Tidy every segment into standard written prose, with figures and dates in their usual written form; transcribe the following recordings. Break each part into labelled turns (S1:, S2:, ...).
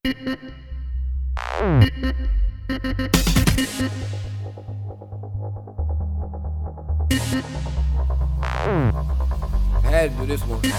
S1: I had to do this one.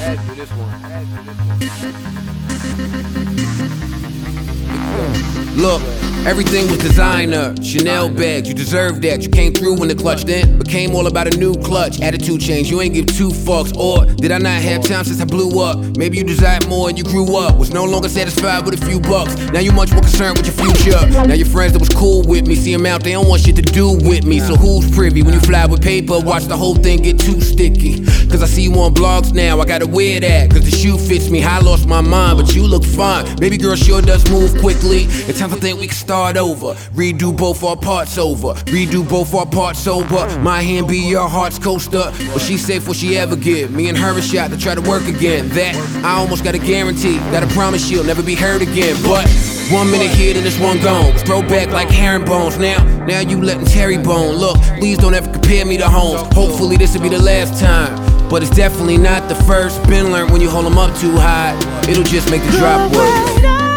S1: Look, everything was designer, Chanel bags, you deserve that. You came through when the clutch then became all about a new clutch. Attitude change, you ain't give two fucks. Or did I not have time since I blew up? Maybe you desired more and you grew up. Was no longer satisfied with a few bucks. Now you much more concerned with your future. Now your friends that was cool with me, see them out, they don't want shit to do with me. So who's privy? When you fly with paper, watch the whole thing get too sticky. Cause I see you on blogs now, I gotta wear that. Cause the shoe fits me, I lost my mind, but you look fine. Baby girl sure does move quickly. It's time to think we can start over. Redo both our parts over. Redo both our parts over. My hand be your heart's coaster. But she safe what she ever give. Me and her a shot to try to work again. That I almost got a guarantee. Gotta promise she'll never be hurt again. But 1 minute here, then this one gone. Throw back like herringbones. Now you letting Terry bone. Look, please don't ever compare me to Holmes. Hopefully this'll be the last time. But it's definitely not the first. Been learned when you hold them up too high, it'll just make the drop worse.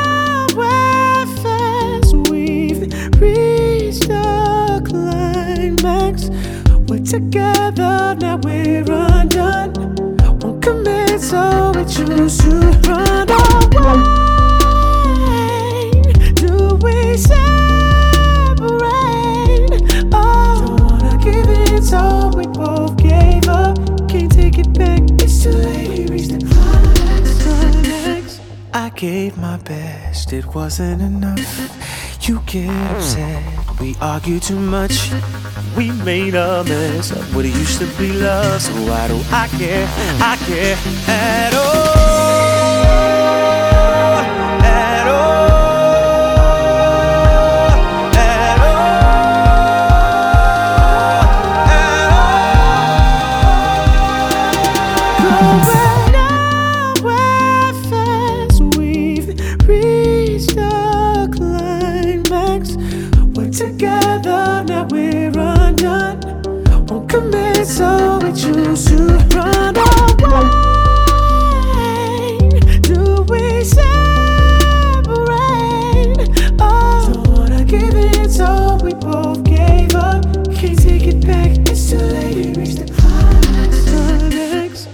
S2: Reached the climax. We're together, now we're undone. Won't commit, so we choose to run away. Do we separate? Oh, don't wanna give it, so we both gave up. Can't take it back, it's too late. We reached the climax. I gave my best, it wasn't enough. You get upset, we argue too much. We made a mess of what it used to be love. So why do I care? I care at all. At all. At all. Nowhere fast, we've reached the climax. We're together, now we're undone. Won't commit, so we choose to run away. Do we separate? Oh, don't wanna give it, so we both gave up. Can't take it back, it's too late. We reached the climax.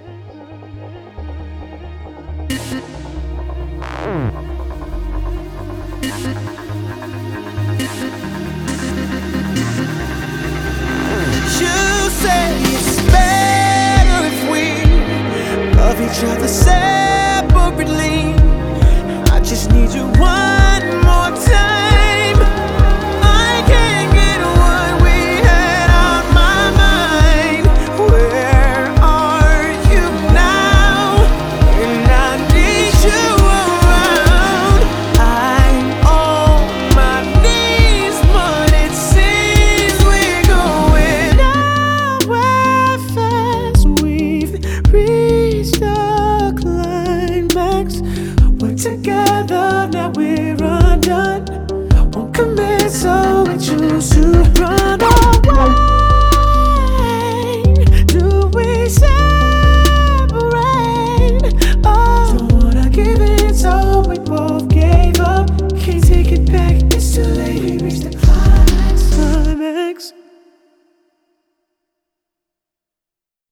S2: You say it's better if we love each other separately. I just need you one more time. I can't get what we had on my mind. Where are you now? And I need you around. I'm on my knees, but it seems we're going nowhere fast. We've reached the climax. We're together.